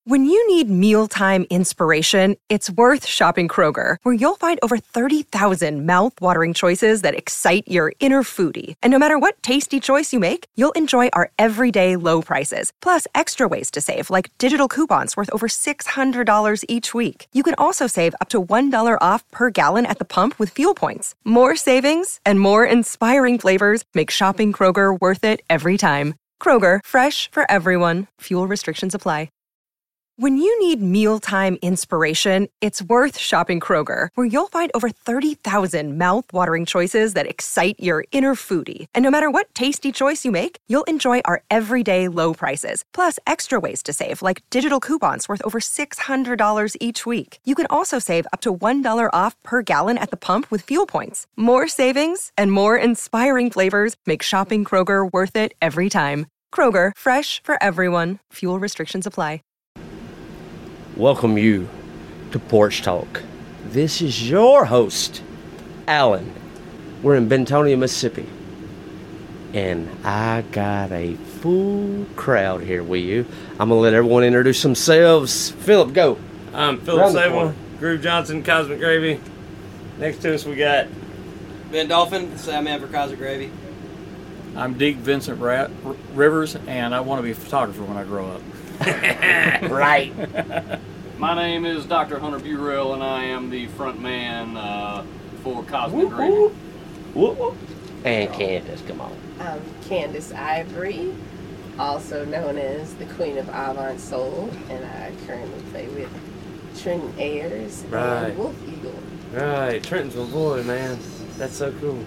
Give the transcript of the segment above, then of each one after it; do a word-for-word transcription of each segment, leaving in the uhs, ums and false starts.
When you need mealtime inspiration, it's worth shopping Kroger, where you'll find over thirty thousand mouth-watering choices that excite your inner foodie. And no matter what tasty choice you make, you'll enjoy our everyday low prices, plus extra ways to save, like digital coupons worth over six hundred dollars each week. You can also save up to one dollar off per gallon at the pump with fuel points. More savings and more inspiring flavors make shopping Kroger worth it every time. Kroger, fresh for everyone. Fuel restrictions apply. When you need mealtime inspiration, it's worth shopping Kroger, where you'll find over thirty thousand mouth-watering choices that excite your inner foodie. And no matter what tasty choice you make, you'll enjoy our everyday low prices, plus extra ways to save, like digital coupons worth over six hundred dollars each week. You can also save up to one dollar off per gallon at the pump with fuel points. More savings and more inspiring flavors make shopping Kroger worth it every time. Kroger, fresh for everyone. Fuel restrictions apply. Welcome you to Porch Talk. This is your host, Alan. We're in Bentonia, Mississippi. And I got a full crowd here with you. I'm going to let everyone introduce themselves. Philip, go. I'm Philip Sable, Groove Johnson, Cosmic Gravy. Next to us we got Ben Dolphin, Soundman for Cosmic Gravy. I'm Deke Vincent Rat- R- Rivers, and I want to be a photographer when I grow up. Right. My name is Doctor Hunter Burrell, and I am the front man uh, for Cosmic Gravy. And Candace, come on. I'm Candace Ivory, also known as the Queen of Avant Soul, and I currently play with Trenton Ayers Right. and Wolf Eagle. Right, Trenton's my boy, man. That's so cool.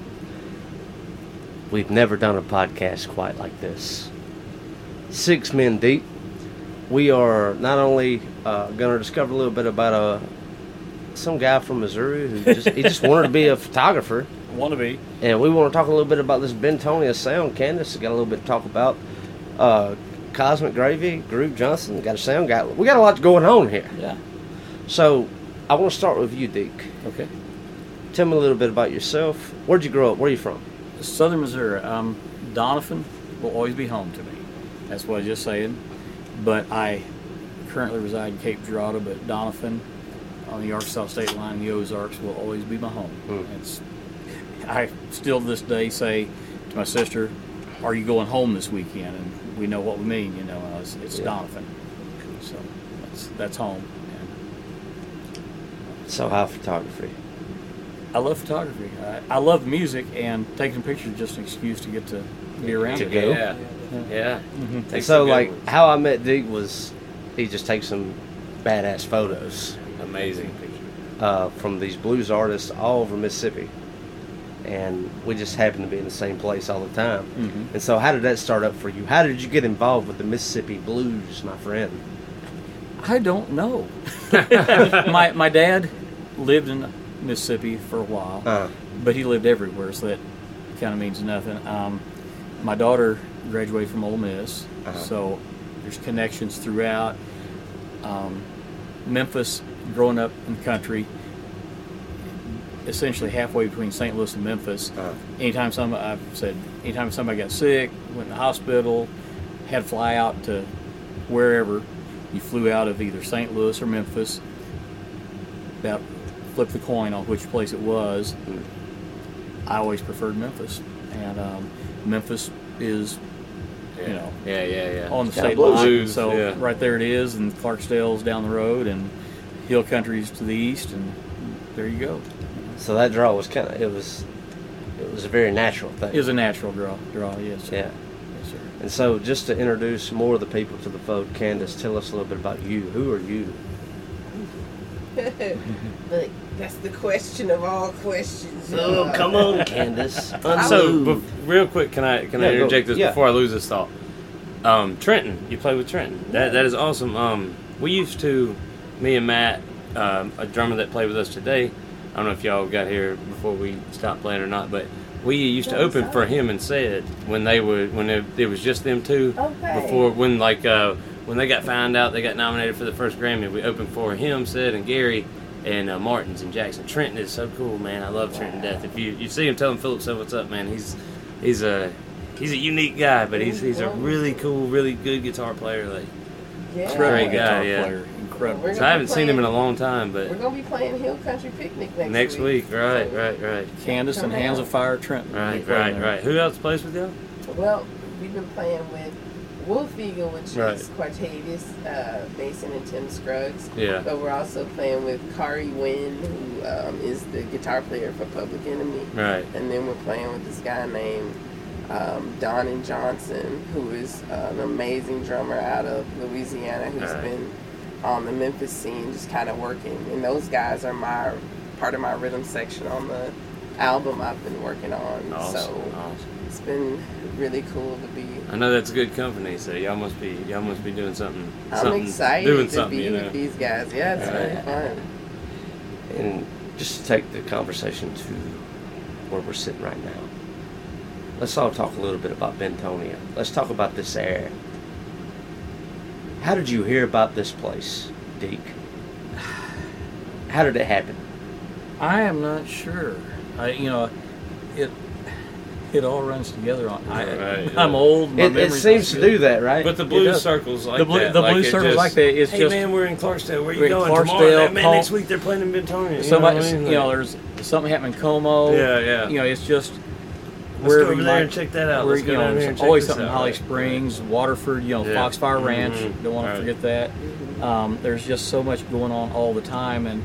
We've never done a podcast quite like this. Six men deep. We are not only uh, going to discover a little bit about uh, some guy from Missouri who just he just wanted to be a photographer. Want to be. And we want to talk a little bit about this Bentonia sound. Candace has got a little bit to talk about. Uh, Cosmic Gravy, Groove Johnson, got a sound guy. We got a lot going on here. Yeah. So I want to start with you, Deke. Okay. Tell me a little bit about yourself. Where'd you grow up? Where are you from? Southern Missouri. Um, Doniphan will always be home to me. That's what I was just saying. But I currently reside in Cape Girardeau, but Doniphan on the Arkansas state line, the Ozarks, will always be my home. Mm. It's, I still to this day say to my sister, "Are you going home this weekend?" And we know what we mean, you know. It's, it's yeah. Doniphan, so that's that's home. And so how photography? I love photography. I, I love music, and taking pictures is just an excuse to get to be around to it. go. Yeah. Yeah. yeah. Mm-hmm. And so, like, ones. How I met Deke was he just takes some badass photos. Amazing picture. Uh, from these blues artists all over Mississippi. And we just happen to be in the same place all the time. Mm-hmm. And so, how did that start up for you? How did you get involved with the Mississippi blues, my friend? I don't know. my my dad lived in Mississippi for a while, uh-huh. but he lived everywhere, so that kind of means nothing. Um, my daughter graduated from Ole Miss, uh-huh. so there's connections throughout. Um, Memphis, growing up in the country, essentially halfway between Saint Louis and Memphis. Uh-huh. Anytime somebody, I've said, anytime somebody got sick, went to the hospital, had to fly out to wherever, you flew out of either Saint Louis or Memphis. About flip the coin on which place it was. Mm. I always preferred Memphis, and um, Memphis is, yeah. you know, yeah, yeah, yeah, on the it's state line. Blues, so yeah. right there it is, and Clarksdale's down the road, and Hill Country's to the east, and there you go. So that draw was kind of it was, it was a very natural thing. It was a natural draw, draw, yes. Sir. Yeah. Yes, sir. And so, just to introduce more of the people to the folk, Candace, tell us a little bit about you. Who are you? Look, that's the question of all questions. Oh, uh, come on, Candace. So, but real quick, can I can yeah, I interject go. this yeah. before I lose this thought? Um, Trenton, you play with Trenton. That that is awesome. Um, we used to, me and Matt, um, a drummer that played with us today. I don't know if y'all got here before we stopped playing or not, but we used to open for him and Sid when they would when it, it was just them two. Okay. Before when like uh, when they got found out they got nominated for the first Grammy, we opened for him, Sid, and Gary. And uh, Martins and Jackson. Trenton is so cool, man. I love Trenton to death. If you, you see him, tell him Philip said what's up, man. He's he's a he's a unique guy, but he's he's a really cool, really good guitar player. Like Yeah. Incredible Great guy, guitar yeah. player. Incredible. We're So gonna I haven't be seen him in a playing- long time, but We're gonna be playing Hill Country Picnic next, next week, right, So- right, right, Candace and Come Hands down. of Fire Trenton. will be right, playing right, there. right. Who else plays with y'all? Well, we've been playing with Wolf Eagle, which Right. is Quartavius, uh, Mason and Tim Scruggs. Yeah. But we're also playing with Kari Wynn, who um, is the guitar player for Public Enemy. Right. And then we're playing with this guy named um, Donnan Johnson, who is uh, an amazing drummer out of Louisiana, who's Right. been on the Memphis scene, just kind of working. And those guys are my part of my rhythm section on the album I've been working on. Awesome, So awesome. it's been really cool to be. I know that's good company, so y'all must be y'all must be doing something. I'm something, excited doing to something, be you know. with these guys. Yeah, it's really fun. And just to take the conversation to where we're sitting right now, let's all talk a little bit about Bentonia. Let's talk about this area. How did you hear about this place, Deke? How did it happen? I am not sure. I, you know, it it all runs together on. I, Right, I'm yeah. old. My It, it memory's seems not to good. do that, right? But the It blues does. circles like The blue- that. the like blues it circles just, like that, it's hey just- man, we're in Clarksdale. Where you We're in going Clarksdale, tomorrow? Man, Col- next week they're playing in Bentonia. You Somebody, know what I mean? you know, Like, there's something happened in Como. Yeah, yeah. You know, it's just Let's wherever go over you there might- and check that out. where, Let's go you know, down here there's and check always this something in out. Holly Right. Springs, Waterford. You know, Yeah. Foxfire Ranch. Mhm. Don't want Right. to forget that. Um, there's just so much going on all the time, and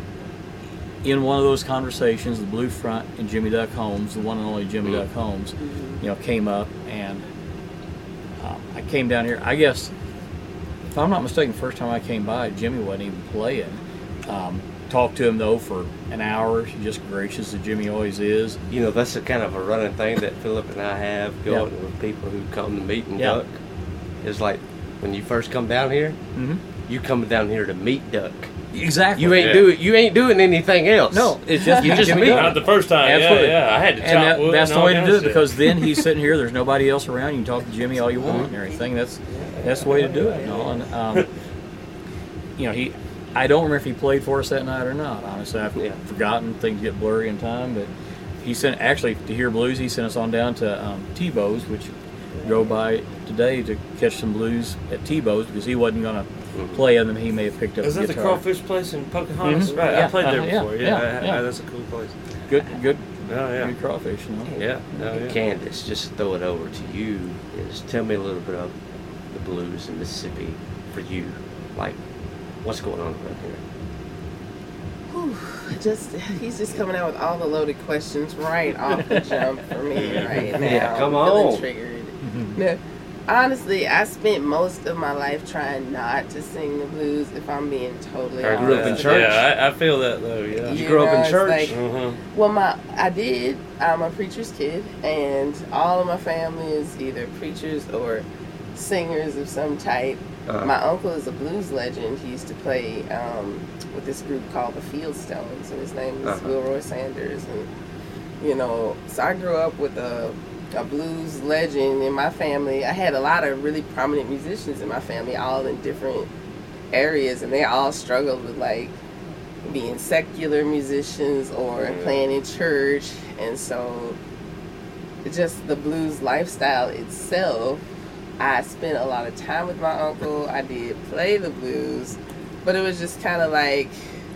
in one of those conversations, the Blue Front and Jimmy Duck Holmes, the one and only Jimmy Mm. Duck Holmes, you know, came up, and um, I came down here. I guess, if I'm not mistaken, the first time I came by, Jimmy wasn't even playing. Um, talked to him though for an hour, just gracious as Jimmy always is. You know, that's a kind of a running thing that Philip and I have going Yeah. with people who come to meet and Yeah. duck. Is like when you first come down here, Mm-hmm. you come down here to meet duck. Exactly. You ain't Yeah. do you ain't doing anything else. No, it's just You just Jimmy meet. Duck. Not the first time. Absolutely. Yeah, yeah. I had to chop And that, wood that's and the all way to kinds do it of shit. because then he's sitting here. There's nobody else around. You can talk to Jimmy all you want and everything. That's that's the way to do it. You know, and um, you know he. I don't remember if he played for us that night or not. Honestly, I've Yeah. forgotten. Things get blurry in time, but he sent actually to hear blues. He sent us on down to um, Tebow's, which drove by today to catch some blues at Tebow's because he wasn't going to play them. He may have picked up Is a that the guitar. crawfish place in Pocahontas? Mhm. Right, I Yeah, played there uh, yeah, before. Yeah, yeah, I- I- yeah. that's a cool place. Good, good, Oh yeah, good crawfish. You know? yeah, oh, yeah. Candace, just to throw it over to you, is tell me a little bit of the blues in Mississippi for you. Like, what's going on around here? Just he's just coming out with all the loaded questions right off the jump for me right now. Yeah, come I'm feeling on. triggered. No, honestly, I spent most of my life trying not to sing the blues. If I'm being totally I honest. grew up in church. Yeah, I, I feel that though. Yeah. You grew up in it's church? like- Uh-huh. well, my I did. I'm a preacher's kid, and all of my family is either preachers or singers of some type. Uh-huh. My uncle is a blues legend. He used to play um, with this group called the Fieldstones, and his name was Uh-huh. Wilroy Sanders. And you know, so I grew up with a, a blues legend in my family. I had a lot of really prominent musicians in my family, all in different areas, and they all struggled with like being secular musicians or Mhm. playing in church. And so just the blues lifestyle itself, I spent a lot of time with my uncle. I did play the blues, but it was just kind of like,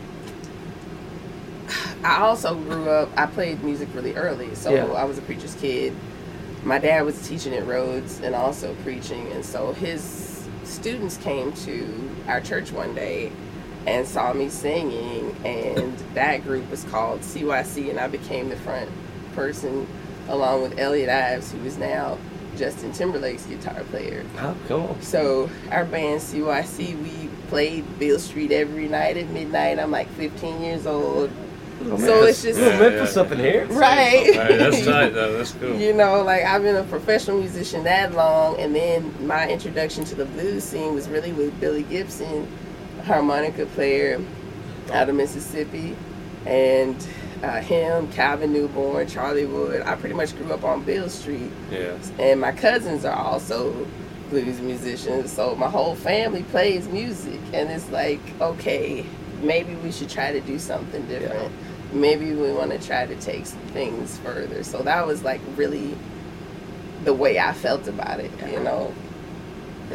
I also grew up, I played music really early, so Yeah. I was a preacher's kid. My dad was teaching at Rhodes and also preaching, and so his students came to our church one day and saw me singing, and that group was called C Y C, and I became the front person along with Elliot Ives, who is now Justin Timberlake's guitar player. Oh, come on. So our band C Y C, we played Beale Street every night at midnight. I'm like fifteen years old. So it's just, Little Yeah, Memphis yeah. up in here. right. All right, that's tight though. That's cool. You know, like I've been a professional musician that long, and then my introduction to the blues scene was really with Billy Gibson, harmonica player out of Mississippi, and uh, him, Calvin Newborn, Charlie Wood. I pretty much grew up on Beale Street, Yeah. and my cousins are also blues musicians, so my whole family plays music, and it's like, okay, maybe we should try to do something different. Maybe we want to try to take some things further. So that was like really the way I felt about it, you know. Yeah.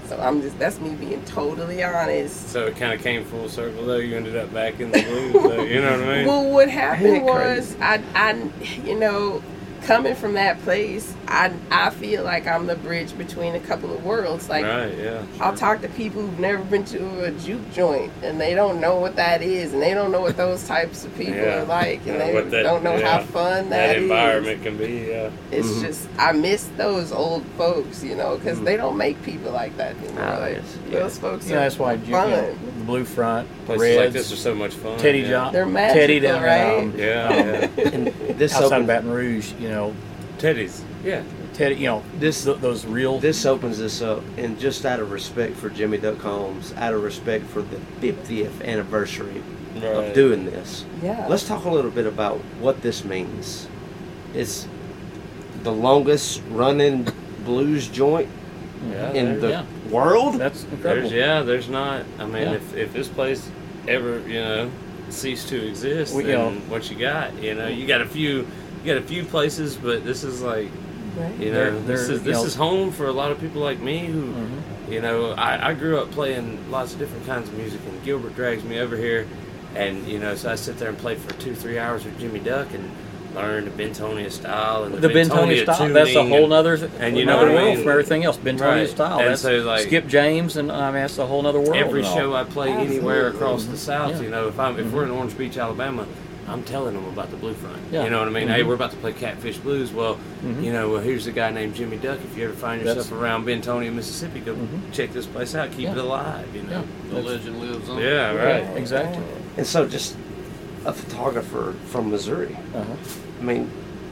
So I'm just, that's me being totally honest. So it kind of came full circle, though. You ended up back in the blues, though. You know what I mean? Well, what happened Ain't it was, I, I, you know, coming from that place, I, I feel like I'm the bridge between a couple of worlds. Like, Right, yeah. I'll talk to people who've never been to a juke joint, and they don't know what that is, and they don't know what those types of people Yeah. are like, and Yeah, they what that- don't know yeah. how fun That that is. environment can be, yeah. It's Mhm. just, I miss those old folks, you know, because Mm. they don't make people like that anymore. Ah, Like, yes, those folks Yeah, are that's why you, you fun. know, the Blue Front, Places Reds, like this are so much fun. Teddy yeah. John, They're Teddy magical, down right? um, Yeah, yeah. And this outside of opens, Baton Rouge, you know, Teddy's. Yeah. Teddy, you know, This- th- those real. this opens this up, and just out of respect for Jimmy Duck Holmes, out of respect for the fiftieth anniversary Right. of doing this, Yeah. let's talk a little bit about what this means. It's the longest running blues joint Yeah, in the yeah. world. That's incredible. There's, yeah, there's not. I mean, Yeah. if, if this place ever, you know, ceased to exist, We- you then know. what you got? You know, you got a few, you got a few places, but this is like, Right. you They're- know, they're, this is you this know- is home for a lot of people like me who, Mhm. you know, I, I grew up playing lots of different kinds of music, and Gilbert drags me over here, and you know, so I sit there and play for two, three hours with Jimmy Duck and learn the Bentonia style and The the, Bentonia style, that's a tuning whole and- nother, and you know another what I world mean? from everything else. Bentonia Right. style. And That's so, like- Skip James, and I mean, that's a whole other world. Every and all. show I play anywhere across the South, Yeah. you know, if I'm if we're in Orange Beach, Alabama, I'm telling them about the Blue Front. Yeah. You know what I mean? Hey, Mhm. we're about to play Catfish Blues. Well, Mhm. you know, well, here's a guy named Jimmy Duck. If you ever find yourself That's- around Bentonia, Mississippi, go Mhm. check this place out. Keep Yeah. it alive. You know. The legend lives on. Yeah. Yeah, Right. exactly. And so, just a photographer from Missouri. Uh-huh. I mean,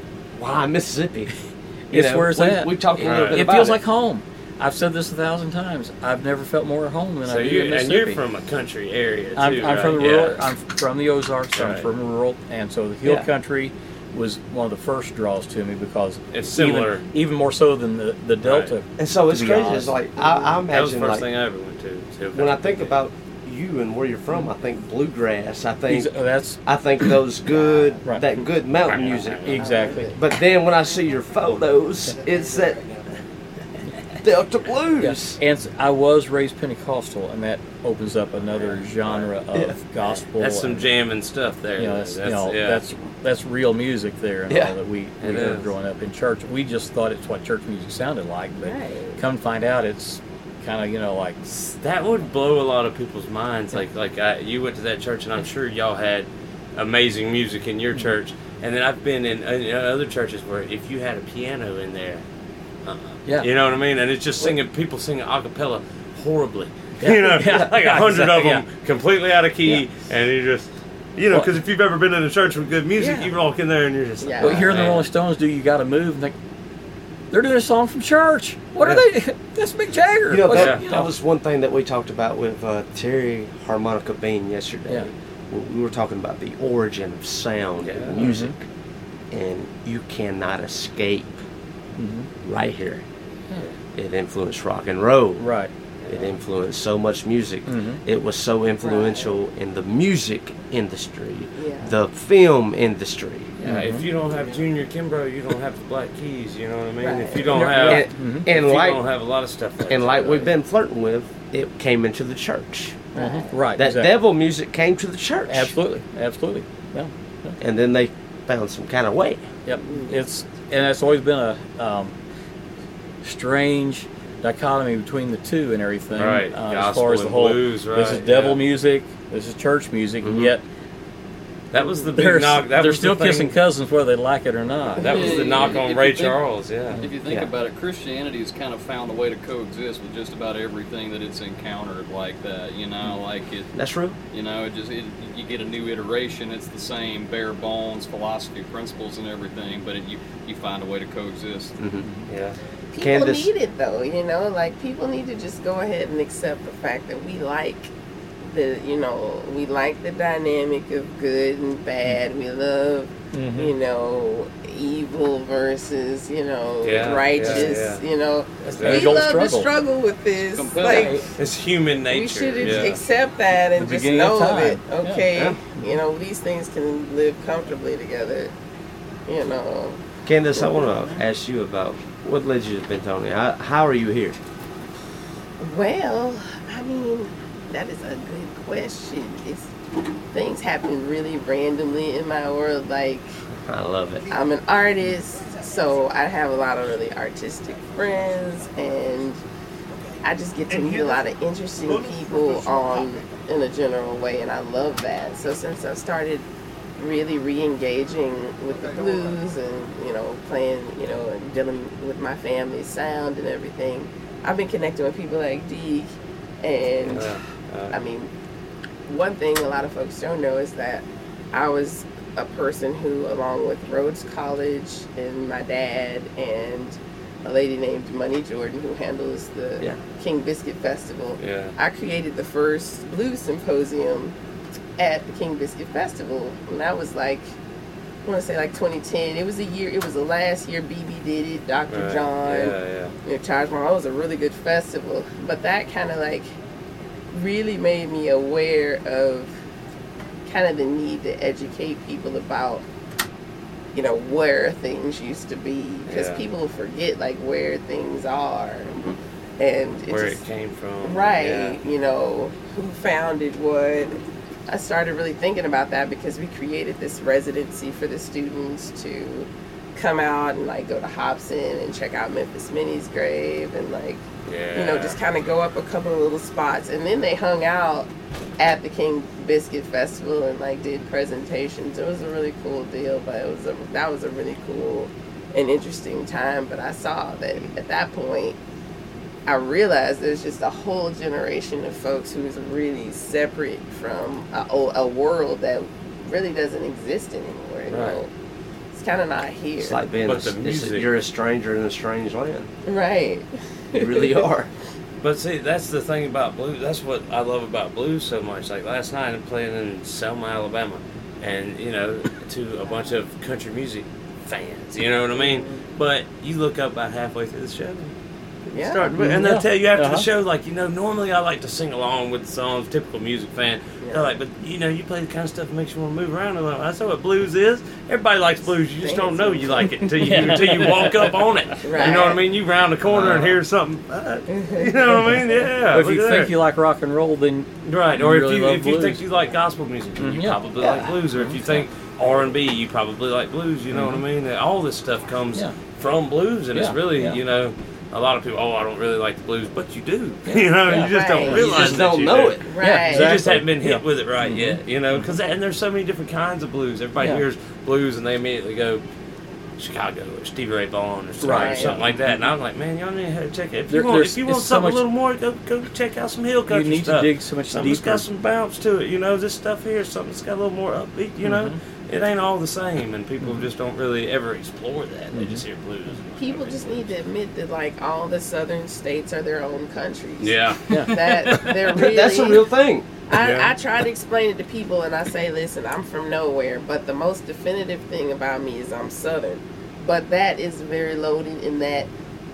why Mississippi? You It's know, where it's we, at. We talked a little Right. bit It about feels it. like home. I've said this a thousand times. I've never felt more at home than So I do you in and you're Mississippi. from a country area too, I'm, I'm right? from the Yeah. rural. I'm from the Ozarks. I'm Right. from rural, and so the hill Yeah. country was one of the first draws to me because It's similar. even, even more so than the the Delta. And so it's to be crazy. honest. It's like I, I That was the imagine, first like thing I ever went to. is Hill when I Country. think about you and where you're from, I think bluegrass. I think Exa- that's I think those good Right. that good mountain music. exactly. But then when I see your photos, it's that Delta blues. Yes. And s- I was raised Pentecostal, and that opens up another genre of Yeah. gospel. That's some and, jamming stuff there. You know, though. that's, that's you know, yeah. that's that's real music there, and Yeah. all that we, we It heard is. growing up in church. We just thought it's what church music sounded like, but Right. come find out, it's kind of you know like That would blow a lot of people's minds. Like, like I, you went to that church, and I'm sure y'all had amazing music in your church. And then I've been in, in other churches where if you had a piano in there, uh, Yeah. you know what I mean, and it's just singing, people singing a cappella horribly. Yeah. You know, Yeah. like a hundred of them Exactly, completely out of key, Yeah. and you just, you know, Well- because if you've ever been in a church with good music, Yeah. you walk in there and you're just, Yeah. like, well, hearing the man. Rolling Stones do "You Got to Move," and think they're doing a song from church. What Yeah. are they? That's Mick Jagger. You know, What's- that, you that know. was one thing that we talked about with uh, Terry Harmonica Bean yesterday. Yeah. We- We were talking about the origin of sound Yeah. and music, and you cannot escape Mhm. right here. It influenced rock and roll. Right. It influenced so much music. Mhm. It was so influential in the music industry, Yeah. the film industry. Yeah, if you don't have Junior Kimbrough, you don't have the Black Keys. You know what I mean? Right. If you don't Yeah. have, And, Mhm. and if you like don't have a lot of stuff. Like and that, like we've right? been flirting with, it came into the church. Mhm. Right. That exactly. devil music came to the church. Absolutely. Absolutely. Yeah. yeah. And then they found some kind of way. Yep. It's and it's always been a um, strange dichotomy between the two and everything. Right. Uh, as Gospel far as the and whole blues, this is right, devil yeah. music, this is church music, Mhm. and yet That was the big they're, knock. That they're was still the thing- kissing cousins whether they like it or not. That was Yeah, the knock if on you Ray think- Charles. Yeah. If you think Yeah. about it, Christianity has kind of found a way to coexist with just about everything that it's encountered like that. You know, like it. That's real. You know, it just it, you get a new iteration. It's the same bare bones philosophy, principles, and everything, but it, you you find a way to coexist. Mm-hmm. Yeah. People Candace- need it though, you know, like people need to just go ahead and accept the fact that we like the, you know, we like the dynamic of good and bad. We love, Mhm. you know, evil versus, you know, Yeah, righteous, yeah, yeah. you know. That's We the age-old love to struggle. struggle with this. Completely. Like, It's human nature. we should yeah. accept that and The just beginning of know time. that, Yeah. okay, Yeah. you know, these things can live comfortably together, you know. Candace, I want to ask you about what led you to Bentonia. How, how are you here? Well, I mean, that is a good question. It's, things happen really randomly in my world. Like, I love it. I'm an artist, so I have a lot of really artistic friends, and I just get to meet a lot of interesting people on in a general way, and I love that. So since I started really re-engaging with the blues and, you know, playing, you know, and dealing with my family's sound and everything, I've been connecting with people like Deke. And Uh, uh, I mean, one thing a lot of folks don't know is that I was a person who, along with Rhodes College and my dad and a lady named Money Jordan, who handles the Yeah. King Biscuit Festival, Yeah. I created the first blues symposium at the King Biscuit Festival. And that was like, I want to say like twenty ten. It was a year, it was the last year B B did it, Doctor Right. John, Yeah, yeah. you know, Taj Mahal. It was a really good festival. But that kind of like really made me aware of kind of the need to educate people about, you know, where things used to be, because Yeah. people forget like where things are, and it Where just, it came from. right, Yeah. you know, who founded what. I started really thinking about that because we created this residency for the students to come out and like go to Hobson and check out Memphis Minnie's grave and like, Yeah. you know, just kind of go up a couple of little spots. And then they hung out at the King Biscuit Festival and like did presentations. It was a really cool deal, but it was a, that was a really cool and interesting time. But I saw that at that point, I realized there's just a whole generation of folks who is really separate from a, a world that really doesn't exist anymore. You Right. know? It's kind of not here. It's like being, a, But the it's a- music- you're a stranger in a strange land. Right. You really are. But see, that's the thing about blues. That's what I love about blues so much. Like last night, I'm playing in Selma, Alabama, and you know, to a bunch of country music fans. You know what I mean? But you look up about halfway through the show, Yeah. start, and they'll Yeah. tell you after Uh-huh. the show, like, you know, normally I like to sing along with the songs, typical music fan. Yeah. They're like, but you know, you play the kind of stuff that makes you want to move around. I'm like, that's what blues is. Everybody likes blues. You just don't know you like it until you until you walk up on it. You know what I Right. mean? You round the corner and hear something. Uh, you know what I mean? Yeah. But if look you at think there. you like rock and roll, then Right, you or really if you love if you blues. think you like gospel music, you Yeah. probably Yeah. like blues. Or if you think R and B, you probably like blues. You know what I mean? All this stuff comes Yeah. from blues, and it's Yeah, really, yeah. you know, a lot of people. Oh, I don't really like the blues, but you do. you know, Yeah. you just Right. don't You realize. just that don't you know do. it. Right. Yeah, You just exactly. haven't been hit Yeah. with it right Mhm. yet, you know. Because and there's so many different kinds of blues. Everybody Yeah. hears blues and they immediately go Chicago or Stevie Ray Vaughan or something, Right. or something like that. And I'm like, man, y'all need to check it. If you There- want, there's- if you want it's so something much- a little more, go go check out some hill country you need stuff. to dig so much Something's deeper. got some bounce to it, you know. This stuff here, something's got a little more upbeat, you know. Mm-hmm. It ain't all the same, and people just don't really ever explore that. They just hear blues. People just need to admit that like all the southern states are their own countries. Yeah. Yeah. That they're really. That's a real thing. I, Yeah. I try to explain it to people and I say, listen, I'm from nowhere, but the most definitive thing about me is I'm Southern. But that is very loaded in that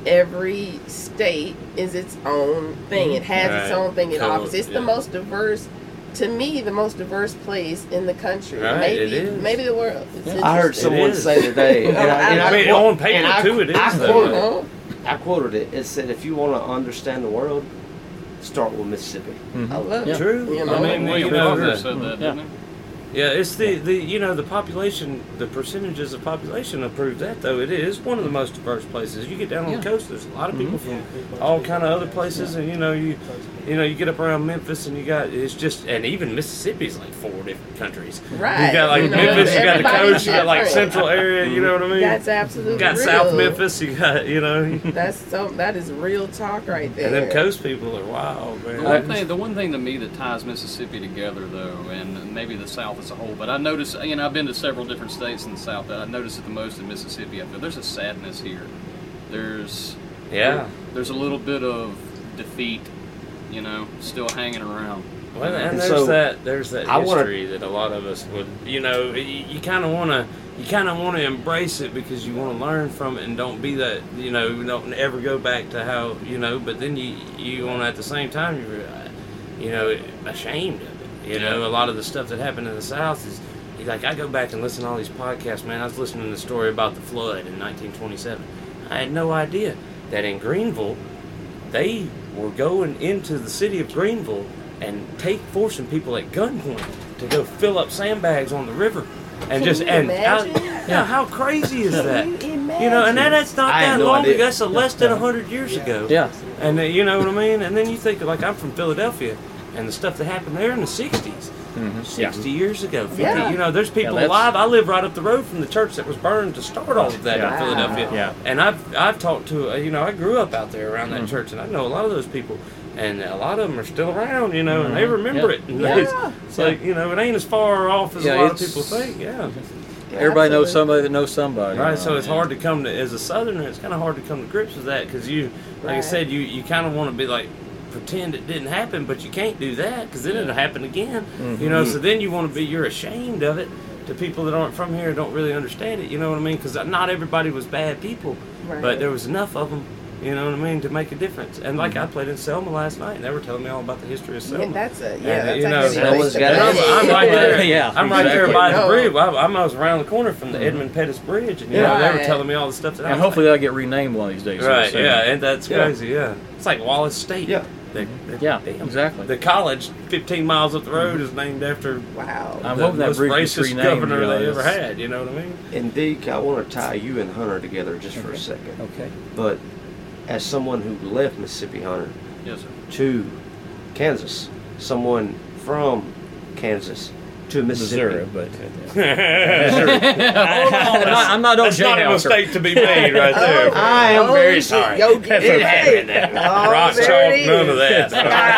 every state is its own thing. It has its Right. own thing it Cool. offers. It's Yeah. the most diverse, to me, the most diverse place in the country. Right, maybe, it is. maybe the world. It's I heard interesting. someone is. say today, and I, and I mean, quote- on paper, and I- too, it is, I though. quoted, Uh-huh. I quoted it. It said, "If you want to understand the world, start with Mississippi." I love Yeah. it. True. You know, I mean, William you know, Butler the- said that, Yeah. didn't he? Yeah, it's the, the you know the population, the percentages of population that prove that though. It is one of the most diverse places. You get down on Yeah. the coast, there's a lot of people from all kind of other places, and you know you you know you get up around Memphis and you got it's just and even Mississippi's like four different countries. Right. You got like You know, Memphis, you got the everybody's coast, you got like different. central area. You know what I mean? That's absolutely You got real. South Memphis. You got you know, That's so. That is real talk right there. and then coast people are wild, man. The one, thing, the one thing to me that ties Mississippi together, though, and maybe the South as a whole, but I noticed, you know, I've been to several different states in the South, but I noticed it the most in Mississippi. I feel there's a sadness here. There's Yeah. there's a little bit of defeat, you know, still hanging around. Well, and And there's so, that there's that I wanna- history that a lot of us would, you know, you, you kind of want to you kind of want to embrace it because you want to learn from it and don't be that, you know, don't ever go back to how, you know, but then you you want to at the same time you're, uh, you know, ashamed of it. You know, a lot of the stuff that happened in the South is like I go back and listen to all these podcasts, man. I was listening to the story about the flood in nineteen twenty-seven. I had no idea that in Greenville they were going into the city of Greenville and take forcing people at gunpoint to go fill up sandbags on the river. And Can just you and out, imagine? yeah, how crazy is that? Can you imagine? You know, and that, that's not I had that no long idea. ago. That's less than a hundred years ago. Yeah. And uh, you know what I mean? And then you think, like, I'm from Philadelphia, and the stuff that happened there in the sixties, Mm-hmm. sixty years ago, fifty, Yeah. you know, there's people that's- alive. I live right up the road from the church that was burned to start all of that Yeah. in Philadelphia. Yeah. And I've, I've talked to, uh, you know, I grew up out there around that Mhm. church, and I know a lot of those people. And a lot of them are still around, you know, and they remember Yeah. it. And Yeah. it's, it's like, you know, it ain't as far off as Yeah, a lot of it's- people think. Yeah. Everybody knows Absolutely. somebody that knows somebody. Right, you know, so it's and- hard to come to, as a Southerner, it's kind of hard to come to grips with that because you, like I Right. said, you, you kind of want to be like, pretend it didn't happen, but you can't do that because then it'll happen again. You know, so then you want to be, you're ashamed of it to people that aren't from here and don't really understand it, you know what I mean? Because not everybody was bad people, Right. but there was enough of them, you know what I mean, to make a difference. And like I played in Selma last night and they were telling me all about the history of Selma. Yeah, that's a And, yeah. That's you know, a good Selma's place to got And I'm, it. be. I'm right there. Yeah, I'm right there exactly. by the No. bridge. Well, I, I was around the corner from the Edmund Pettus Bridge, and you know, they were Right. telling me all the stuff that I And was hopefully that'll get renamed one of these days. Right, soon. yeah, and that's Yeah. crazy, yeah. It's like Wallace State. Yeah. The, the, Yeah, damn. exactly. The college fifteen miles up the road is named after Wow. I'm the hoping that most bridge gets racist renamed, governor you know, they ever it's- had, you know what I mean? And Deke, I want to tie you and Hunter together just for a second. Okay. But as someone who left Mississippi, Hunter, Yes, sir. to Kansas, someone from Kansas to Mississippi. Missouri, but Hold I'm not, I'm not no That's not a jayhawker. mistake to be made right there. I am Oh, very shit. sorry. Yo, get It it happened. right. Oh, Rock there chalk, it none of is.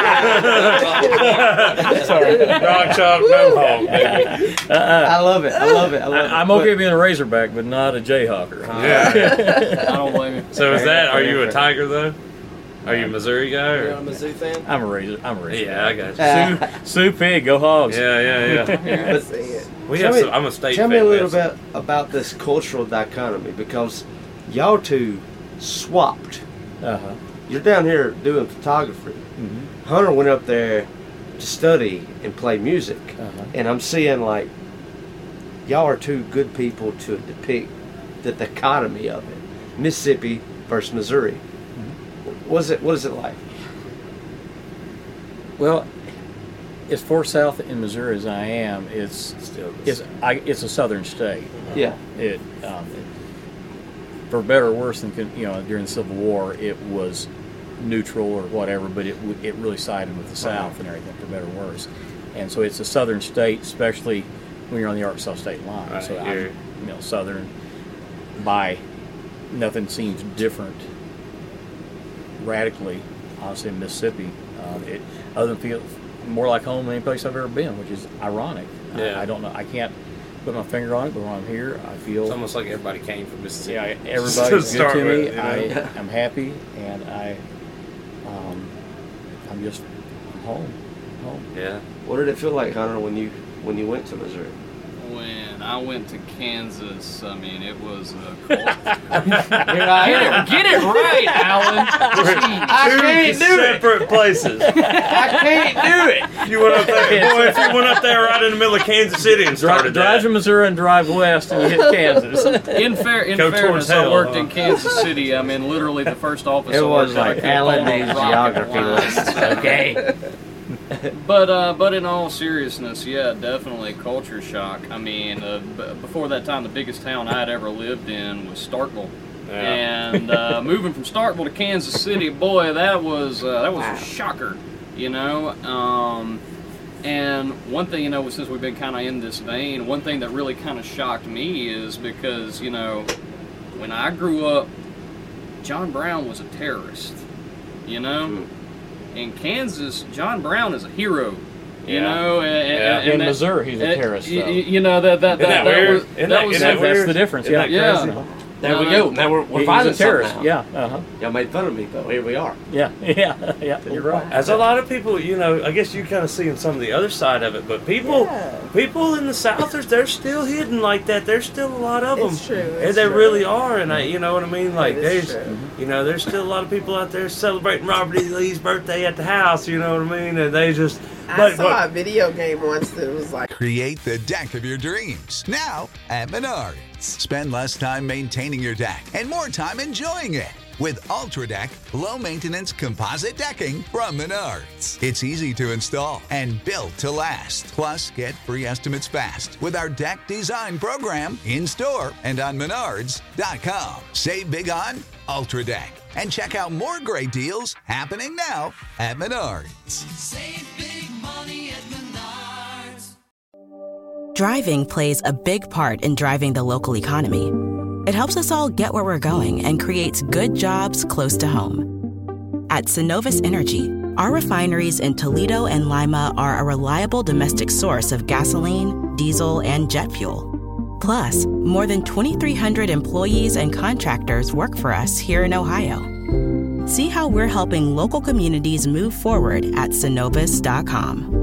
that. Sorry. Rock chalk, no hog, baby. I love it. I love it. I love it. I'm okay being a Razorback, but not a Jayhawker. Yeah. I don't blame you. So is that, are you a Tiger though? Are you a Missouri guy? You're Or? a Mizzou fan? I'm a Razor. I'm a Razor. Yeah, I got you. Uh, Sue Pig, go Hogs. Yeah, yeah, yeah. That's it. We Tell have me- some, I'm a state Tell fan. me a We little have bit about this cultural dichotomy because y'all two swapped. Uh-huh. You're down here doing photography. Mm-hmm. Hunter went up there to study and play music. Uh-huh. And I'm seeing like y'all are two good people to depict the dichotomy of it. Mississippi versus Missouri. Mm-hmm. What is it what is it like? Well, as far south in Missouri as I am, it's Still, it's I, it's a southern state. Yeah. It, um, it for better or worse than con- you know during the Civil War, it was neutral or whatever, but it w- it really sided with the South and everything for better or worse. And so it's a southern state, especially when you're on the Arkansas state line. Right, so I'm, you're- you know, southern by nothing seems different radically. Honestly, in Mississippi, um, it other than feel more like home than any place I've ever been, which is ironic. Yeah. I, I don't know. I can't put my finger on it, but when I'm here, I feel It's almost like everybody came from Mississippi. yeah, To everybody's good start to me. with, you know? I am happy, and I, um, I'm just I'm home, home. Yeah. What did it feel like, Hunter, when you when you went to Missouri? When I went to Kansas, I mean, it was a cult. Here I am. Get it right, Alan. I can't do it. Separate places. I can't do it. You went up there, boy. If you went up there right in the middle of Kansas City and Drive, started drive that. to Missouri and drive west, and you hit Kansas. In fair, in Go fairness, towards hell, I worked huh? in Kansas City. I mean, literally the first office. It I was worked at, I like kept Alan all those Day's rocket geography lines. lessons. Okay. But uh, but in all seriousness, yeah, definitely culture shock. I mean, uh, b- before that time, the biggest town I had ever lived in was Starkville. Yeah. And uh, moving from Starkville to Kansas City, boy, that was uh, that was Wow. a shocker, you know. Um, and one thing, you know, since we've been kind of in this vein, one thing that really kind of shocked me is because, you know, when I grew up, John Brown was a terrorist, you know. Mm. In Kansas, John Brown is a hero. You Yeah. know, and, Yeah. and In that- Missouri, he's a and- terrorist, y- though. y- You know that that Isn't that, that weird? was Isn't that that- was isn't that something- That's the difference. Isn't Yeah. that Yeah. crazy? There we No, go. no. Now we're, we're He's finding a terrorist. something now. Yeah. Uh huh. Y'all made fun of me, but here we are. Yeah. Yeah. Yeah. You're right. As a lot of people, you know, I guess you kind of seeing some of the other side of it, but people, Yeah. people in the South, they're, they're still hidden like that. There's still a lot of them. It's true, and it's they true. really are, and I, you know what I mean. Like, It is there's, true. you know, there's still a lot of people out there celebrating Robert E. Lee's birthday at the house. You know what I mean? And they just, I but, saw but a video game once that was like, Create the deck of your dreams now at Menards. Spend less time maintaining your deck and more time enjoying it. with UltraDeck low-maintenance composite decking from Menards. It's easy to install and built to last. Plus, get free estimates fast with our deck design program in-store and on menards dot com. Save big on UltraDeck and check out more great deals happening now at Menards. Save big money at Menards. Driving plays a big part in driving the local economy. It helps us all get where we're going and creates good jobs close to home. At Synovus Energy, our refineries in Toledo and Lima are a reliable domestic source of gasoline, diesel, and jet fuel. Plus, more than twenty-three hundred employees and contractors work for us here in Ohio. See how we're helping local communities move forward at synovus dot com.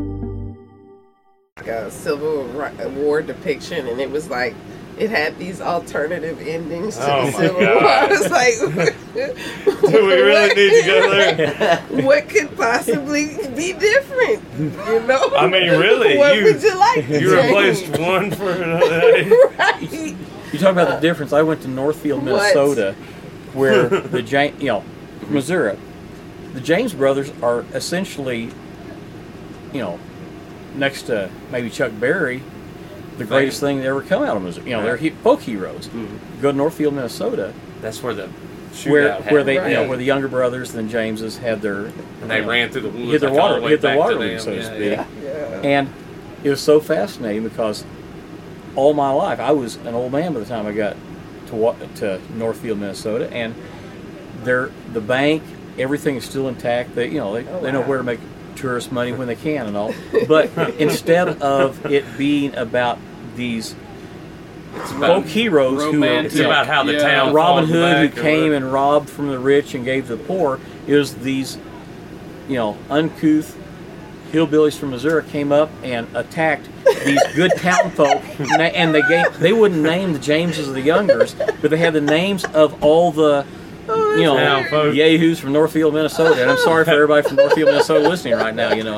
A Civil War depiction, and it was like it had these alternative endings to Oh the my Civil God. War. I was like, Do we really need to go there? what could possibly be different? You know? I mean, really, what you- would you like to You change? replaced one for another. Right. You talk about the difference. I went to Northfield, What? Minnesota, where the James, you know, Missouri, the James brothers are essentially, you know, next to maybe Chuck Berry, the greatest thing that ever come out of Missouri. You know, they're he- folk heroes. Mm-hmm. Go to Northfield, Minnesota, That's where the shootout where happened. where they, you know, Right. where the younger brothers than Jameses had their, And they you know, ran through the woods. hit their like all water, the way hit their back water to leak, them. so to Yeah, speak. yeah. Yeah. And it was so fascinating because all my life I was an old man by the time I got to wa- to Northfield, Minnesota, and they're the bank, everything is still intact. They, you know, they, Oh, they know wow. where to make tourist money when they can and all. But instead of it being about these folk heroes who were, romantic- It's you know, about how the Yeah. town Robin fought Hood who back or came whatever. and robbed from the rich and gave to the poor, it was these, you know, uncouth hillbillies from Missouri came up and attacked these good town folk, na- and they gave, they wouldn't name the Jameses or the Youngers, but they had the names of all the, you know, Town folk. yahoos from Northfield, Minnesota. And I'm sorry for everybody from Northfield, Minnesota listening right now, you know.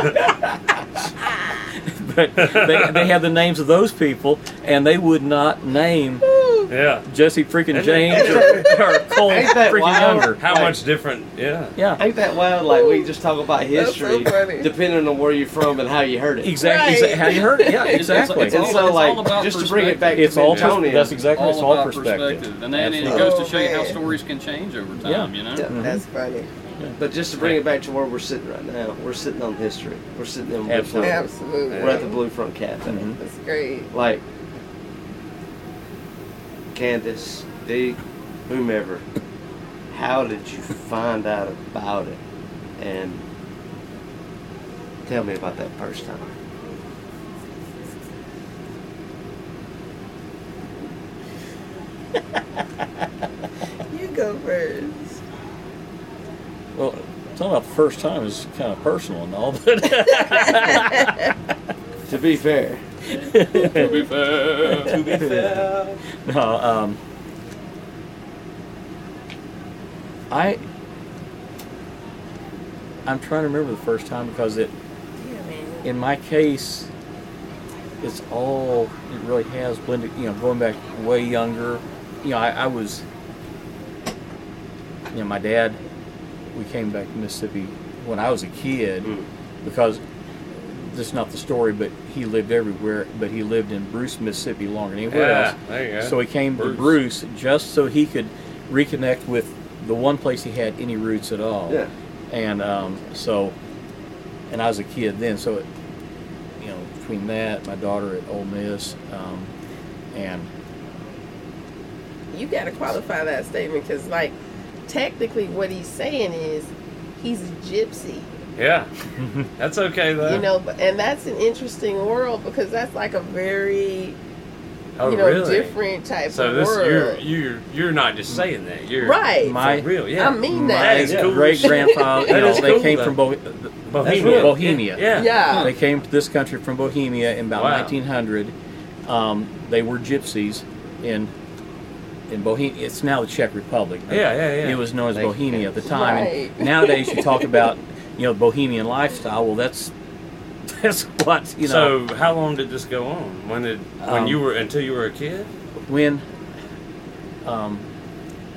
But they, they had the names of those people, and they would not name Yeah. Jesse freaking Ain't James that- or, or Cole Ain't that freaking wild? Younger. How Like- much different? Yeah. Yeah, Ain't that wild? Like, we just talk about That's so history funny. depending on where you're from and how you heard it. exactly. Right. exa- How you heard it? Yeah, It's- exactly. it's And all- so, it's like, all about just to bring it back It's to all Bentonia, pers- that's exactly it's all all about perspective. perspective. And then it Absolutely. goes to Oh, show you how man. stories can change over time, Yeah. you know? Yeah. That's funny. But just to bring it back to where we're sitting right now, we're sitting on history. We're sitting on Absolutely. Bentonia. Absolutely. We're at the Blue Front Cafe. Mhm. That's great. Like, Candace, Dee, whomever, how did you find out about it? And tell me about that first time. You go first. Well, talking about the first time is kind of personal and all, but To be fair, To be fair. to be fair, no. Um, I I'm trying to remember the first time because it, Yeah, man. in my case, it's all it really has blended. You know, going back way younger. You know, I, I was. You know, my dad. We came back to Mississippi when I was a kid Mm. because this is not the story, but he lived everywhere. But he lived in Bruce, Mississippi, longer than anywhere Yeah, else. there you go. So he came Bruce. to Bruce just so he could reconnect with the one place he had any roots at all. Yeah. And um, so, and I was a kid then, so it, you know, between that, my daughter at Ole Miss, um, and You got to qualify that statement because, like, technically what he's saying is he's a gypsy. Yeah. That's okay though. You know, but- and that's an interesting world because that's like a very, oh, you know, really? different type So of this world. you're you're you're not just saying that. You're Right. my for real. Yeah. I mean my that. That is cool. great grandfather, you That know, is they cool, came though. from Bo- Bohemia. Bohemia. Yeah. Yeah. They came to this country from Bohemia in about Wow. nineteen hundred. Um, they were gypsies in in Bohemia. It's now the Czech Republic. Yeah, yeah, yeah. It was known as Thank you. Bohemia at the time. Right. And nowadays, you talk about you know Bohemian lifestyle. Well, that's that's what you know. So how long did this go on? When did when Um, you were until you were a kid? when um,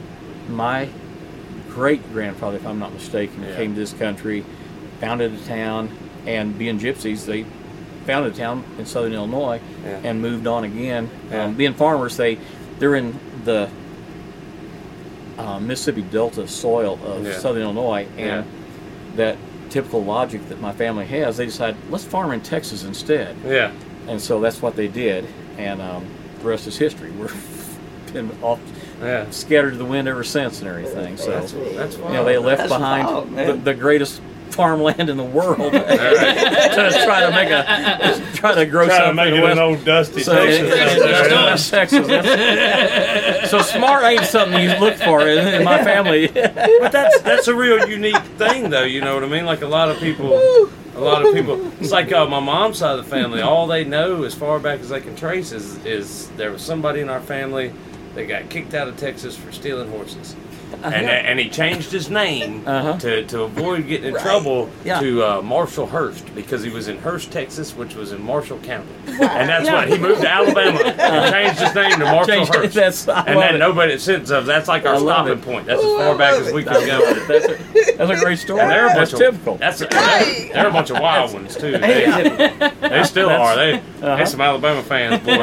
my great grandfather, if I'm not mistaken, Yeah. came to this country, founded a town, and being gypsies, they founded a town in southern Illinois Yeah. and moved on again. Yeah. Um, being farmers, they they're in the uh, Mississippi Delta soil of Yeah. southern Illinois, and Yeah. that typical logic that my family has, they decided, let's farm in Texas instead. Yeah. And so that's what they did, and um, the rest is history. We're been off, Yeah. scattered to the wind ever since and everything. So That's that's you know, they left That's behind wild, man. the, the greatest farmland in the world to try to make a try to grow Try to something. make in it the an West. old dusty So, Texas. it- out it's there. just West Texas. That's- so smart ain't something you look for in, in my family. But that's that's a real unique thing, though. You know what I mean? Like a lot of people, a lot of people. It's like uh, my mom's side of the family. All they know, as far back as they can trace, is is there was somebody in our family that got kicked out of Texas for stealing horses, and and he changed his name Uh-huh. to to avoid getting in trouble Yeah. to uh, Marshall Hurst, because he was in Hurst, Texas, which was in Marshall County, and that's what he moved to Alabama and changed his name to Marshall Changed it. Hurst. That's- I and love then it. nobody since of that's like our I love stopping it. point. That's as far back as we can go. That's a, that's a great story. And they're a bunch That's of, typical. That's a, they're, they're a bunch of wild ones too. They, they still are. They Uh-huh. they some Alabama fans, boy.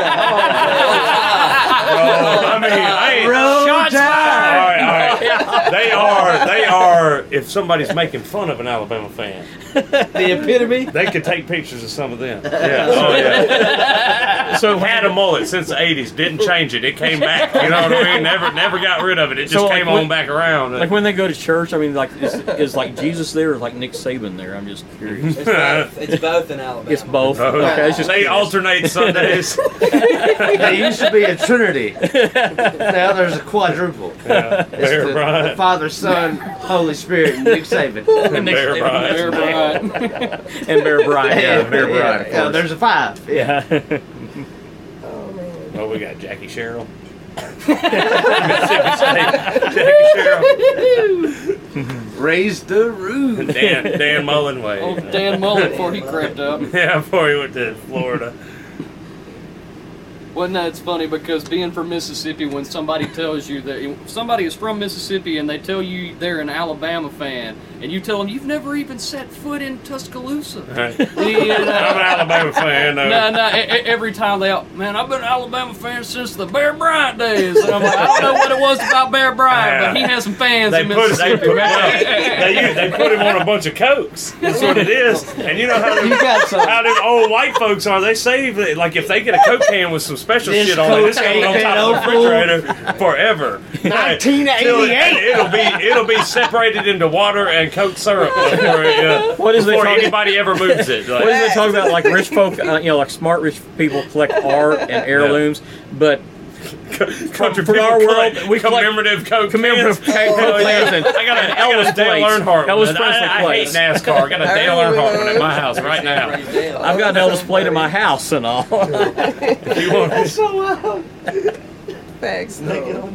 Bro, I mean, I ain't shots fired. All right, all right. They are. They are. If somebody's making fun of an Alabama fan, the epitome. they could take pictures of some of them. Yeah. Oh yeah. So had a mullet since the eighties. Didn't change it. It came back. You know what I mean? Never, never got rid of it. It just So, like, came when- on back around. Like when they go to church, I mean, like is, is like Jesus there or like Nick Saban there? I'm just curious. It's both, it's both in Alabama. It's both. Oh, Okay, it's just they alternate Sundays. There used to be a trinity. Now there's a quadruple. Yeah. It's Bear the, the Bryant. Father, Son, Holy Spirit, and Nick Saban. And Bear Bryant. Bear Bryant. and Bear Bryant. Yeah, Bear yeah, Bryant. of yeah, course. there's a five. Yeah. Yeah. Oh man. Oh, we got Jackie Sherrill. Mississippi State. Jackie Sherrill. Raised the roof. Dan, Dan Mullenway. Oh, Dan Mullen before he crept up. Yeah, before he went to Florida. Well, no, it's funny because being from Mississippi, when somebody tells you that if somebody is from Mississippi and they tell you they're an Alabama fan, and you tell them you've never even set foot in Tuscaloosa. Right. And, uh, I'm an Alabama fan. though. No, no. e- e- Every time they, all, man, I've been an Alabama fan since the Bear Bryant days. And I'm like, I don't know what it was about Bear Bryant, but he has some fans They in put, they, Mississippi. put, well, they, they put him on a bunch of cokes. That's what it is. And you know how them, You got some- how them old white folks are. They save it. Like if they get a Coke can with some special This shit on it, it's Coke going on ain't top of the no fool. refrigerator forever. nineteen Till it- eighty-eight. It'll be it'll be separated into water and Coke syrup before, it, uh, What is they before talking- anybody ever moves it. Like, What is they talking about? Like rich folk, uh, you know, like smart rich people collect art and heirlooms, but country for people our world, collect we collect commemorative Coke commemorative cans. Coke Oh, yeah. cans and- I got a, and I got Elvis a Dale plates. Earnhardt Elvis one. Presley I, I hate plates. NASCAR. I got a Dale Earnhardt one at my house right now. I've got an Elvis plate in my house and all. If you want That's so wild. Facts. though.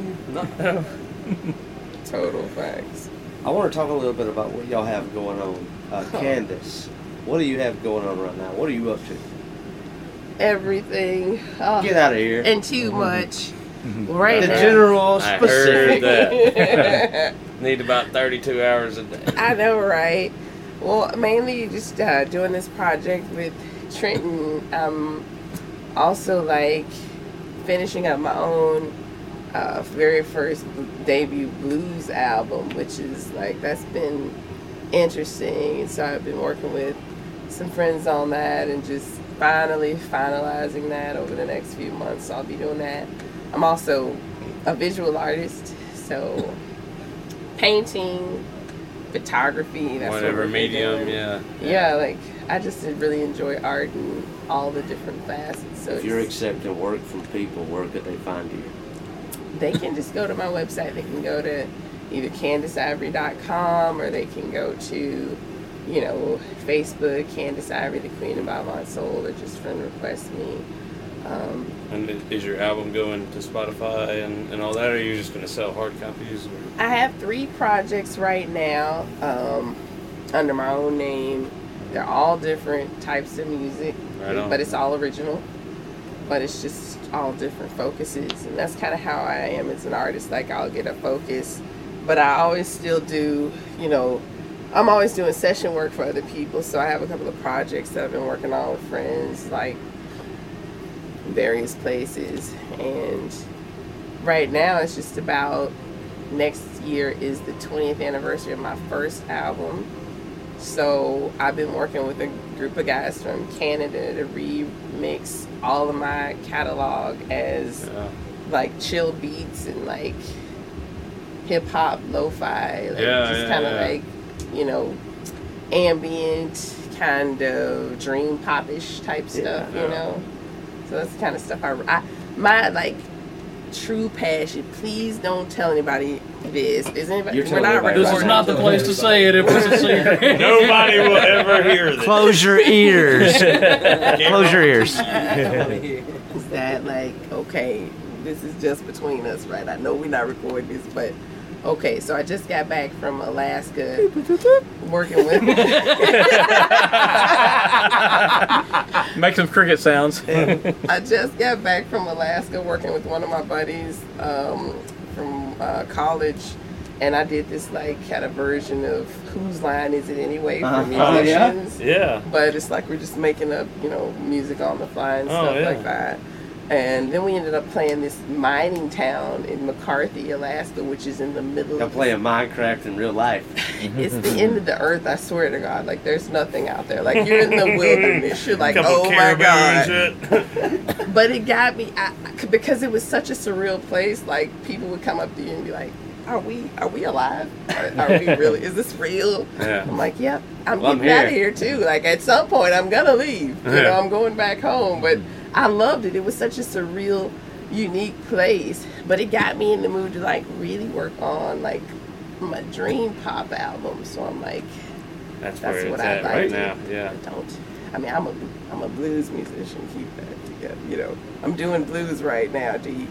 Total facts. I want to talk a little bit about what y'all have going on. Uh, Candace, what do you have going on right now? What are you up to? Everything. Oh, Get out of here. and too much. Right the now. general I specific. heard that. Need about thirty-two hours a day. I know, right? Well, mainly just uh, doing this project with Trenton. Um, also, like finishing up my own uh, very first debut blues album, which is like that's been interesting. And so I've been working with some friends on that, and just finally finalizing that over the next few months. So I'll be doing that. I'm also a visual artist, so painting, photography, that's Whatever what we're medium, doing. yeah. Yeah, like I just really enjoy art and all the different facets. So If you're it's- accepting work from people, where could they find you? they can just go to my website. They can go to either candace ivory dot com or they can go to, you know, Facebook, Candace Ivory, the Queen of Belmont Soul, or just friend request me. Um, And i- is your album going to Spotify and, and all that, or are you just going to sell hard copies? Or? I have three projects right now um, under my own name. They're all different types of music, Right on. but it's all original. but it's just all different focuses, and that's kind of how I am as an artist. Like, I'll get a focus, but I always still do, you know, I'm always doing session work for other people, so I have a couple of projects that I've been working on with friends, like various places, and right now it's just about, next year is the twentieth anniversary of my first album, so I've been working with a group of guys from Canada to remix all of my catalog as yeah. like chill beats and like hip-hop, lo-fi, like yeah, just yeah, kind of yeah. like, you know, ambient, kind of dream pop-ish type stuff, yeah. you know? So that's the kind of stuff I, I, my, like, true passion, please don't tell anybody this. Is anybody, we're not recording. This is not the place to say it if it's a secret. Nobody will ever hear this. Close your ears. Close your ears. Is that like, okay, this is just between us, right? I know we're not recording this, but okay, so I just got back from Alaska working with make some cricket sounds. I just got back from Alaska working with one of my buddies um, from uh, college, and I did this like kind of version of Whose Line Is It Anyway for uh-huh. musicians. Oh, yeah? Yeah. But it's like we're just making up, you know, music on the fly and oh, stuff yeah. like that. And then we ended up playing this mining town in McCarthy, Alaska, which is in the middle I'm of playing Minecraft in real life. It's the end of the earth, I swear to God. Like, there's nothing out there. Like, you're in the wilderness. You're like, Couple oh my caribou God. and shit. But it got me, I, because it was such a surreal place, like, people would come up to you and be like, are we are we alive? Are, are we really, is this real? Yeah. I'm like, yep, I'm Well, I'm getting out of here. here too. Like, at some point, I'm gonna leave. You Yeah. know, I'm going back home. But I loved it. It was such a surreal, unique place. But it got me in the mood to, like, really work on, like, my dream pop album. So I'm like, That's, that's where what it's I'd at like right to. now. Yeah. I don't. I mean, I'm a I'm a blues musician. Keep that together. You know, I'm doing blues right now, Deke.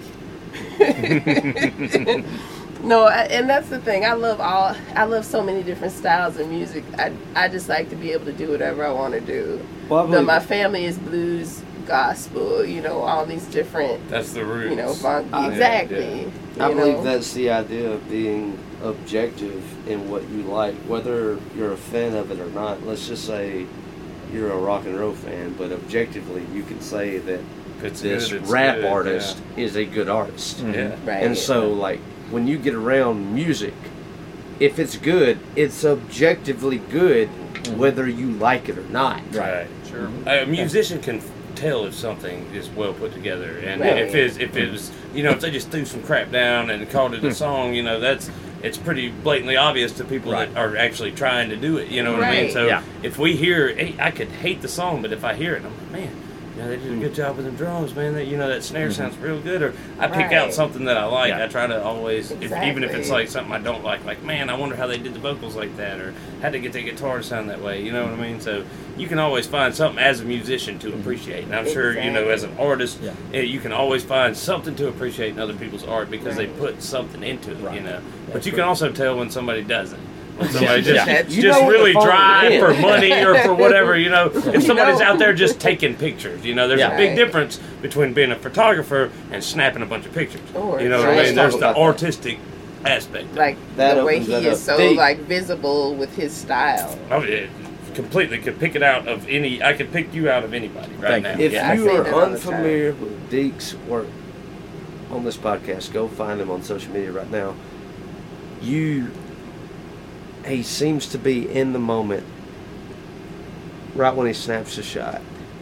No, I, and that's the thing. I love all. I love so many different styles of music. I I just like to be able to do whatever I want to do. Well, I But believe- my family is blues, gospel. You know, all these different. That's the roots. You know, funk, I- exactly. I you believe know? that's the idea of being objective in what you like, whether you're a fan of it or not. Let's just say you're a rock and roll fan, but objectively you can say that It's this good, it's rap good, artist is a good artist. Yeah. Right. And so, like, when you get around music, if it's good, it's objectively good, whether you like it or not. Right. Sure. A musician can tell if something is well put together, and Right. if it's if it was, you know, if they just threw some crap down and called it a song, you know, that's it's pretty blatantly obvious to people Right. that are actually trying to do it. You know what I mean? Right. So Yeah. if we hear, hey, I could hate the song, but if I hear it, I'm like, man. You know, they did a good job with them drums, man. That you know that snare sounds real good. Or I pick out Right. something that I like. Yeah. I try to always, if, even if it's Exactly. like something I don't like, like man, I wonder how they did the vocals like that, or how to get the guitar to sound that way. You know what I mean? So you can always find something as a musician to appreciate. And I'm sure you know as an artist, Yeah. eh, you can always find something to appreciate in other people's art because they Right. put something into it. Right. You know, but That's you true. can also tell when somebody doesn't. When somebody Yeah. just, That's- You just know really what the phone drive is. for money or for whatever, you know. If somebody's know. out there just taking pictures, you know, there's Yeah. a big Right. difference between being a photographer and snapping a bunch of pictures. Sure. You know So what I let's mean? talk There's the about that. artistic aspect. Like That the way opens he that is up so big. like visible with his style. Oh, yeah, completely could pick it out of any. I could pick you out of anybody right Thank now. you. If Yeah, I you say are that all the unfamiliar with Deke's work on this podcast, go find him on social media right now. You, he seems to be in the moment right when he snaps a shot.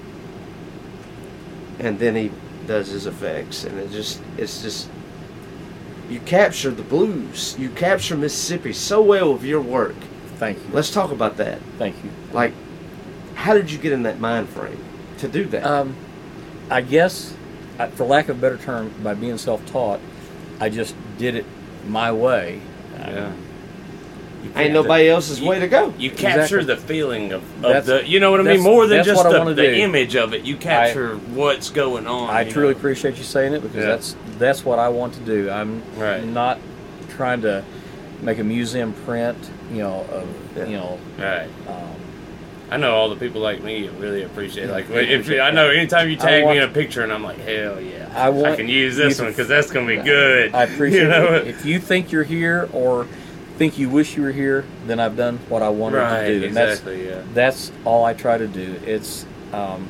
And then he does his effects, and it just, it's just, you capture the blues. You capture Mississippi so well with your work. Thank you. Let's talk about that. Thank you. Like, how did you get in that mind frame to do that? Um, I guess, uh, for lack of a better term, by being self-taught, I just did it my way. Yeah. You Ain't can't- nobody else's way to go. You capture Exactly. the feeling of, of That's- the, you know what I mean? that's- More than that's just what I the, wanna the do. image of it. You capture what's going on. I you truly know? appreciate you saying it because Yeah. that's that's what I want to do. I'm Right. not trying to make a museum print, you know, of Yeah. you know, Right. um, I know all the people like me really appreciate it. Like, if I know anytime you tag want, me in a picture and I'm like, hell yeah, I, want I can use this one because that's going to be good. I appreciate you know? it. If you think you're here or think you wish you were here, then I've done what I wanted right, to do. And exactly, that's, yeah. That's all I try to do. It's, um,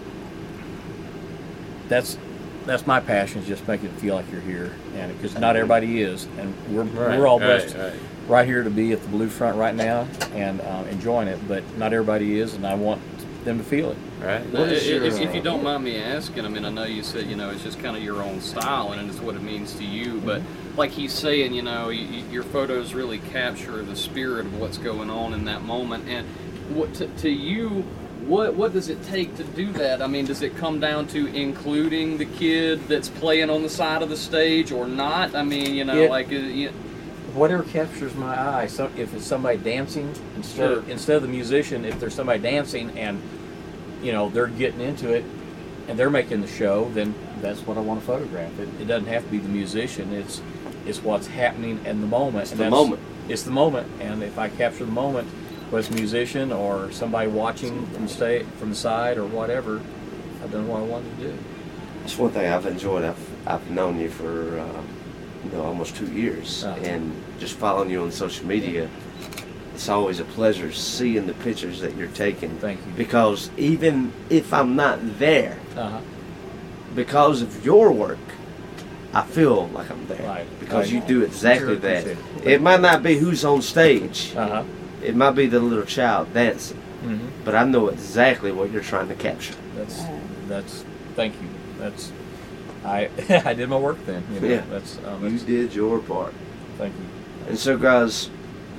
that's, that's my passion, is just make it feel like you're here. And because not everybody is. And we're, right, we're all blessed. Right, right. Right here to be at the Blue Front right now and um, enjoying it, but not everybody is, and I want them to feel it. Right. Now, if, if, if you don't mind me asking, I mean, I know you said, you know, it's just kind of your own style and it's what it means to you, but like he's saying, you know, you, your photos really capture the spirit of what's going on in that moment. And what to, to you, what what does it take to do that? I mean, does it come down to including the kid that's playing on the side of the stage or not? I mean, you know, Yeah. like... Uh, you, Whatever captures my eye. So if it's somebody dancing instead of, Sure. instead of the musician, if there's somebody dancing and you know they're getting into it and they're making the show, then that's what I want to photograph. It, it doesn't have to be the musician. It's it's what's happening in the moment. It's and the that's- moment. It's the moment. And if I capture the moment, whether it's a musician or somebody watching from the sta- from the side or whatever, I've done what I wanted to do. That's one thing I've enjoyed. I've I've known you for uh, you know almost two years, Uh-huh. and just following you on social media, it's always a pleasure seeing the pictures that you're taking. Thank you. Because even if I'm not there, Uh-huh. because of your work, I feel like I'm there. Right. Because Right. you do exactly Sure, that. appreciate It. might not be who's on stage. Uh-huh. It might be the little child dancing. Mhm. But I know exactly what you're trying to capture. That's that's. Thank you. That's. I I did my work then. You know, Yeah. That's. Um, You that's did your part. thank you. And so, guys,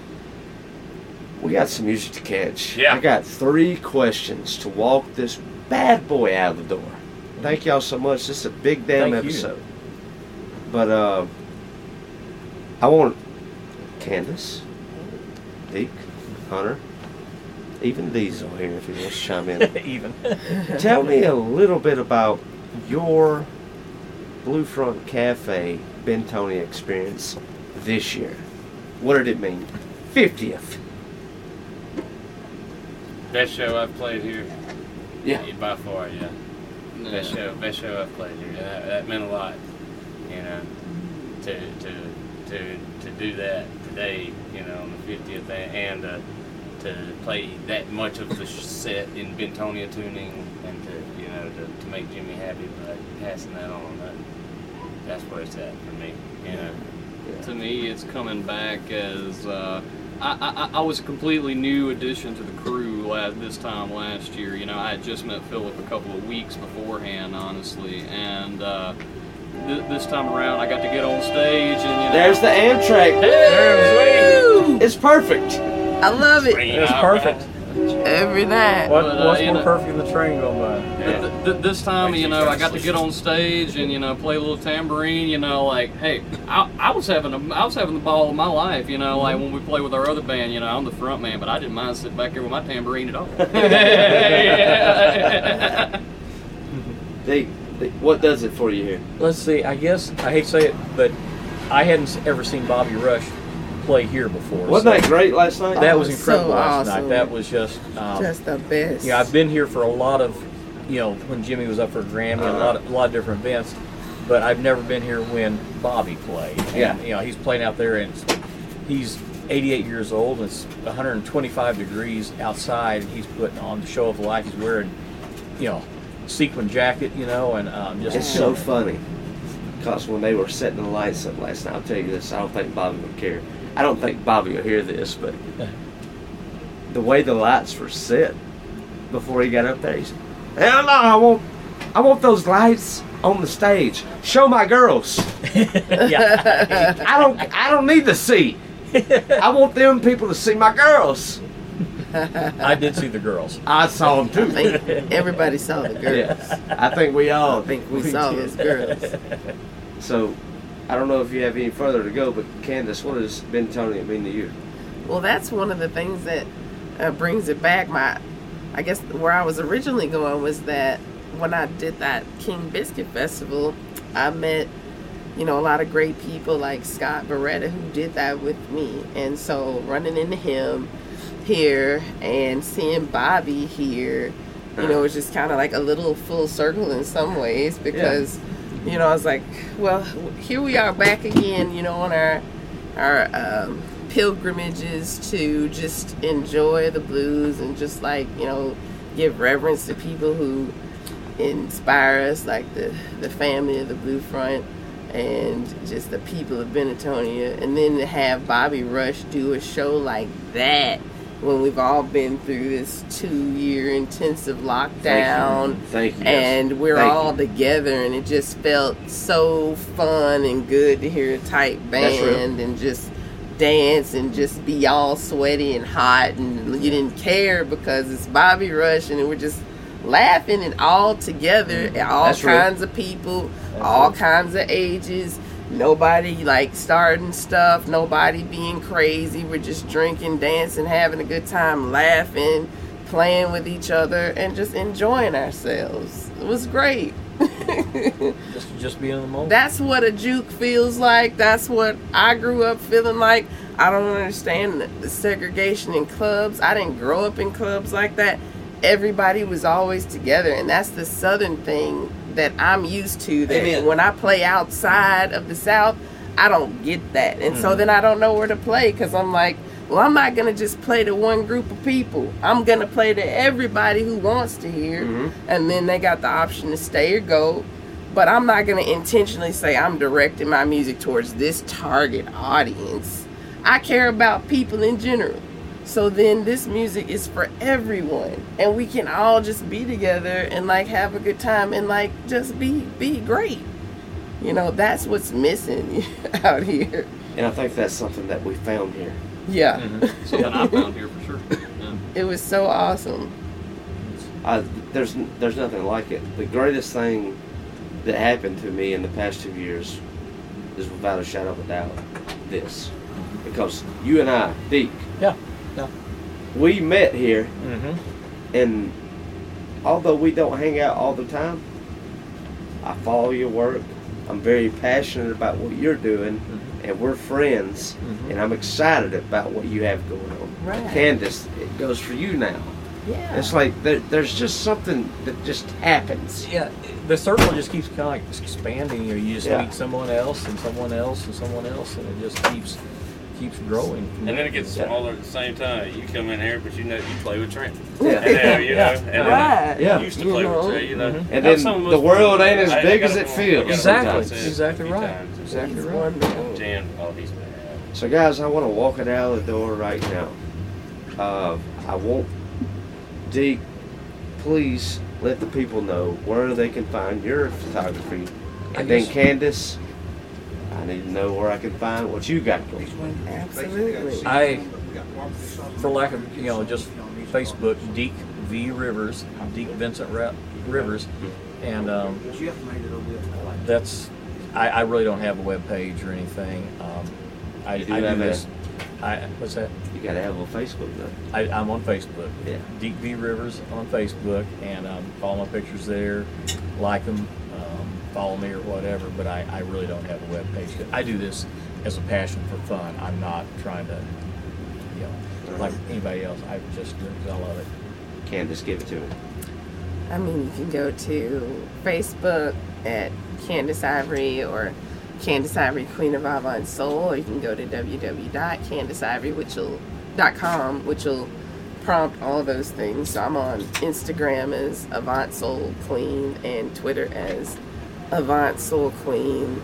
we got some music to catch. Yeah. I got three questions to walk this bad boy out of the door. Thank y'all so much. This is a big damn Thank you. episode. But uh, I want Candace, Deke, Hunter, even Diesel here if he wants to chime in. Even. Tell me a little bit about your Blue Front Cafe Bentonia experience this year. What did it mean? fiftieth. Best show I've played here. Yeah. By far, yeah. No. Best show, best show I've played here. That, that meant a lot, you know, to to to to do that today, you know, on the fiftieth, and uh, to play that much of the set in Bentonia tuning, and to you know to, to make Jimmy happy by passing that on. That, that's where it's at for me, you know. To me, it's coming back as uh, I, I, I was a completely new addition to the crew last, this time last year. You know, I had just met Philip a couple of weeks beforehand, honestly, and uh, th- this time around, I got to get on stage and you know. There's the Amtrak. Hey! It's perfect. I love it It's perfect. every night. What, But, uh, what's you more know- perfect than the train going by? Th- th- th- this time, you know, I got to get on stage and you know play a little tambourine. You know, like, hey, I, I was having a, I was having the ball of my life. You know, like when we play with our other band. You know, I'm the front man, but I didn't mind sitting back there with my tambourine at all. They, they, what does it for you here? Let's see. I guess I hate to say it, but I hadn't ever seen Bobby Rush play here before. Wasn't so that great last night? That Oh, was so incredible last awesome. night. That was just. Um, Just the best. Yeah, I've been here for a lot of, you know, when Jimmy was up for a Grammy, and a lot, of, a lot of different events, but I've never been here when Bobby played. And, Yeah. you know, he's playing out there, and it's- he's eighty-eight years old, and it's one hundred twenty-five degrees outside, and he's putting on the show of life. He's wearing, you know, sequin jacket, you know, and um, just It's so funny. Because when they were setting the lights up last night, I'll tell you this, I don't think Bobby would care. I don't think Bobby will hear this, but the way the lights were set before he got up there, he said, hell no, I want, I want those lights on the stage. Show my girls. yeah. I don't, I don't need to see. I want them people to see my girls. I did see the girls. I saw them I too. think everybody saw the girls. Yeah, I think we all I think we saw did. those girls. So, I don't know if you have any further to go, but Candace, what does Bentonia mean to you? Well, that's one of the things that uh, brings it back. My, I guess where I was originally going was that when I did that King Biscuit Festival, I met, you know, a lot of great people like Scott Beretta who did that with me. And so running into him, here and seeing Bobby here, you know, it's just kind of like a little full circle in some ways because, yeah. you know, I was like, well, here we are back again, you know, on our our um, pilgrimages to just enjoy the blues and just like, you know, give reverence to people who inspire us, like the, the family of the Blue Front and just the people of Benetonia. And then to have Bobby Rush do a show like that when we've all been through this two-year intensive lockdown. Thank you. Thank you. And we're Thank all you. together, and it just felt so fun and good to hear a tight band and just dance and just be all sweaty and hot, and you didn't care because it's Bobby Rush, and we're just laughing and all together, all That's kinds right. of people, That's all right. kinds of ages. Nobody like starting stuff, nobody being crazy. We're just drinking, dancing, having a good time, laughing, playing with each other, and just enjoying ourselves. It was great. just just being in the moment. That's what a juke feels like. That's what I grew up feeling like. I don't understand the, the segregation in clubs. I didn't grow up in clubs like that. Everybody was always together, and that's the Southern thing that I'm used to. That Amen. When I play outside of the South, I don't get that, and Mm-hmm. so then I don't know where to play because I'm like, well, I'm not gonna just play to one group of people. I'm gonna play to everybody who wants to hear, Mm-hmm. and then they got the option to stay or go. But I'm not gonna intentionally say I'm directing my music towards this target audience. I care about people in general. So then this music is for everyone, and we can all just be together and like have a good time and like just be be great. You know, that's what's missing out here. And I think that's something that we found here. Yeah. Mm-hmm. Something I found here for sure. Yeah. It was so awesome. I, there's there's nothing like it. The greatest thing that happened to me in the past two years is without a shadow of a doubt this. Because you and I, Deke, Yeah. Yeah. we met here, Mm-hmm. and although we don't hang out all the time, I follow your work. I'm very passionate about what you're doing, and we're friends, Mhm. and I'm excited about what you have going on. Right. Candace, it goes for you now. Yeah. It's like there, there's just something that just happens. Yeah, the circle just keeps kind of like expanding. You know, you just Yeah. meet someone else and someone else and someone else, and it just keeps keeps growing. And then it gets smaller at the same time. You come in here, but you know you play with Trent. Yeah. And then, you know, Yeah. and then Right. I Yeah. used to You play know. with Trent, you know. Mhm. And That's then some of the those- world ain't as I- I big got as a- it I feels. got a Exactly. few times, Exactly a few right. times. Exactly He's right. wonderful. Jan, oh, he's bad. So guys, I want to walk it out of the door right now. Uh, I want Deke, please let the people know where they can find your photography. I And then guess- Candace, I need to know where I can find what you got going on. Absolutely. I, for lack of you know, just Facebook, Deke V Rivers, Deke Vincent Ra- Rivers, and um, that's. I, I really don't have a web page or anything. Um, I, You do I do have this. I what's that? You got to have a Facebook though. I, I'm on Facebook. Yeah. Deke V Rivers on Facebook, and um, follow my pictures there, like them, um, follow me or whatever. But I, I really don't have a web page. I do this as a passion for fun. I'm not trying to, you know, like anybody else. I just do it because I love it. Candace, give it to me. I mean, you can go to Facebook at Candace Ivory or Candace Ivory, Queen of Avant Soul, or you can go to w w w dot candace ivory dot com, which will prompt all those things. So I'm on Instagram as Avant Soul Queen and Twitter as Avant Soul Queen.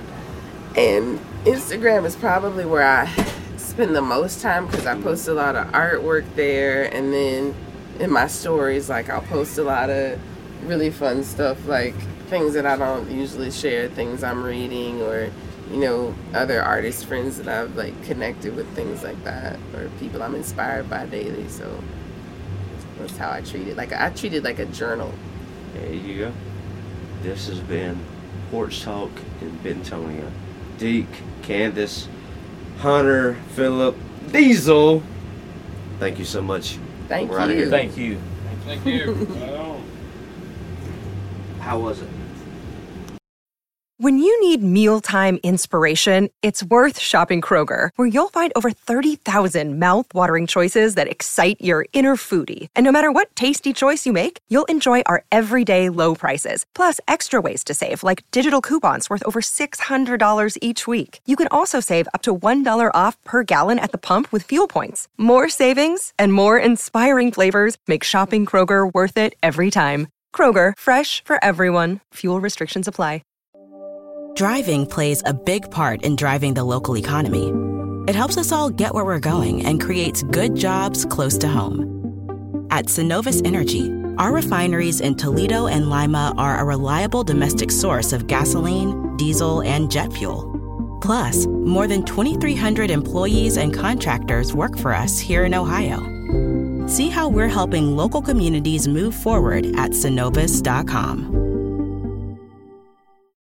And Instagram is probably where I spend the most time because I post a lot of artwork there, and then in my stories, like I'll post a lot of really fun stuff, like things that I don't usually share, things I'm reading, or you know, other artist friends that I've like connected with, things like that, or people I'm inspired by daily. So that's how I treat it. Like I treat it like a journal. There you go. This has been Porch Talk in Bentonia. Deke, Candace, Hunter, Philip, Diesel. Thank you so much. Thank We're outta you. here. Thank you. Thank you. Right on. How was it? When you need mealtime inspiration, it's worth shopping Kroger, where you'll find over thirty thousand mouth-watering choices that excite your inner foodie. And no matter what tasty choice you make, you'll enjoy our everyday low prices, plus extra ways to save, like digital coupons worth over six hundred dollars each week. You can also save up to one dollar off per gallon at the pump with fuel points. More savings and more inspiring flavors make shopping Kroger worth it every time. Kroger, fresh for everyone. Fuel restrictions apply. Driving plays a big part in driving the local economy. It helps us all get where we're going and creates good jobs close to home. At Synovus Energy, our refineries in Toledo and Lima are a reliable domestic source of gasoline, diesel, and jet fuel. Plus, more than twenty-three hundred employees and contractors work for us here in Ohio. See how we're helping local communities move forward at Synovus dot com.